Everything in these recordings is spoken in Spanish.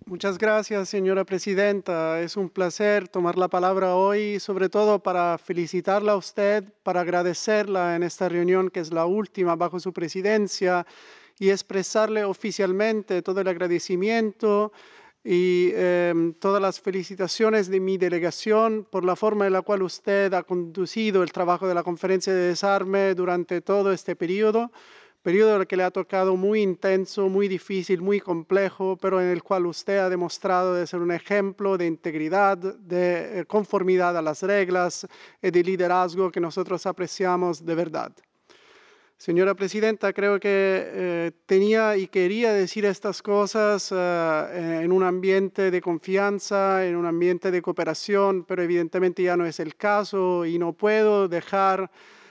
Muchas gracias, señora presidenta. Es un placer tomar la palabra hoy, sobre todo para felicitarla a usted, para agradecerla en esta reunión que es la última bajo su presidencia y expresarle oficialmente todo el agradecimiento y todas las felicitaciones de mi delegación por la forma en la cual usted ha conducido el trabajo de la Conferencia de Desarme durante todo este periodo que le ha tocado muy intenso, muy difícil, muy complejo, pero en el cual usted ha demostrado de ser un ejemplo de integridad, de conformidad a las reglas y de liderazgo que nosotros apreciamos de verdad. Señora presidenta, creo que tenía y quería decir estas cosas en un ambiente de confianza, en un ambiente de cooperación, pero evidentemente ya no es el caso y no puedo dejar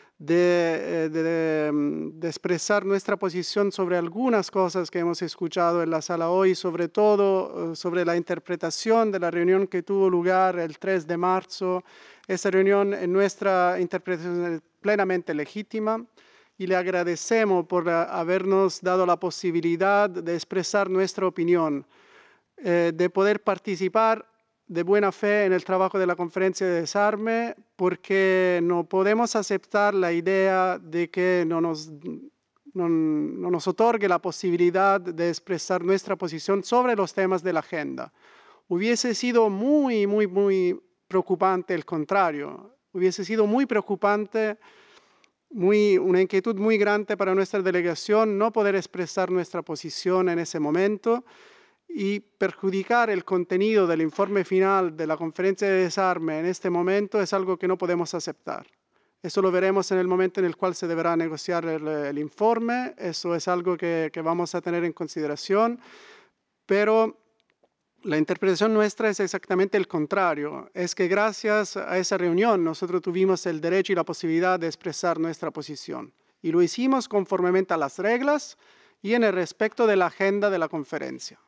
de expresar nuestra posición sobre algunas cosas que hemos escuchado en la sala hoy, sobre todo sobre la interpretación de la reunión que tuvo lugar el 3 de marzo. Esa reunión en nuestra interpretación es plenamente legítima y le agradecemos por habernos dado la posibilidad de expresar nuestra opinión, de poder participar de buena fe en el trabajo de la Conferencia de Desarme, porque no podemos aceptar la idea de que no nos otorgue la posibilidad de expresar nuestra posición sobre los temas de la agenda. Hubiese sido muy preocupante el contrario. Hubiese sido muy preocupante, una inquietud muy grande para nuestra delegación no poder expresar nuestra posición en ese momento y perjudicar el contenido del informe final de la Conferencia de Desarme en este momento es algo que no podemos aceptar. Eso lo veremos en el momento en el cual se deberá negociar el informe, eso es algo que vamos a tener en consideración, pero la interpretación nuestra es exactamente el contrario. Es que gracias a esa reunión nosotros tuvimos el derecho y la posibilidad de expresar nuestra posición. Y lo hicimos conformemente a las reglas y en el respecto de la agenda de la conferencia.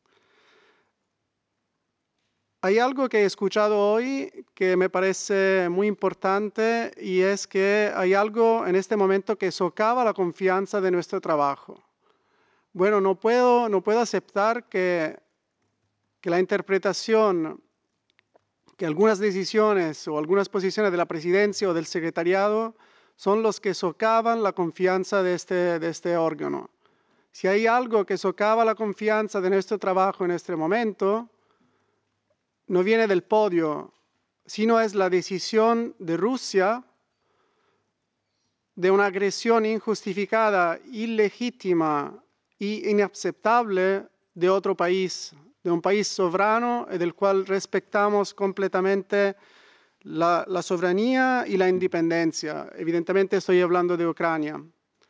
Hay algo que he escuchado hoy que me parece muy importante y es que hay algo en este momento que socava la confianza de nuestro trabajo. Bueno, no puedo aceptar que la interpretación, que algunas decisiones o algunas posiciones de la presidencia o del secretariado son los que socavan la confianza de este órgano. Si hay algo que socava la confianza de nuestro trabajo en este momento, no viene del podio, sino es la decisión de Rusia de una agresión injustificada, ilegítima e inaceptable de otro país, de un país soberano y del cual respetamos completamente la soberanía y la independencia. Evidentemente estoy hablando de Ucrania.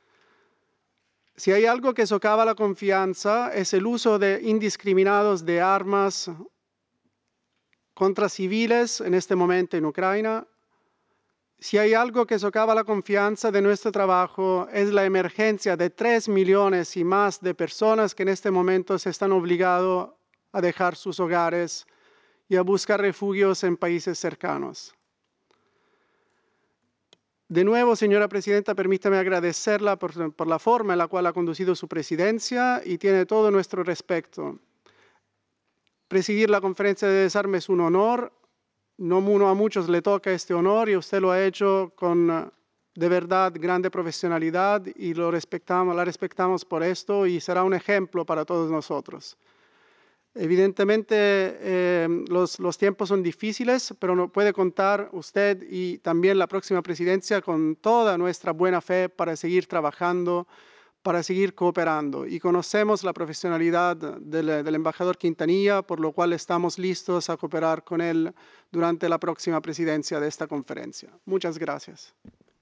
Si hay algo que socava la confianza es el uso indiscriminados de armas contra civiles en este momento en Ucrania. Si hay algo que socava la confianza de nuestro trabajo es la emergencia de 3 millones y más de personas que en este momento se están obligados a dejar sus hogares y a buscar refugios en países cercanos. De nuevo, señora presidenta, permítame agradecerla por la forma en la cual ha conducido su presidencia y tiene todo nuestro respeto. Presidir la Conferencia de Desarme es un honor. No a muchos le toca este honor y usted lo ha hecho con de verdad grande profesionalidad y la respetamos por esto y será un ejemplo para todos nosotros. Evidentemente los tiempos son difíciles, pero no puede contar usted y también la próxima presidencia con toda nuestra buena fe para seguir trabajando, para seguir cooperando. Y conocemos la profesionalidad del embajador Quintanilla, por lo cual estamos listos a cooperar con él durante la próxima presidencia de esta conferencia. Muchas gracias.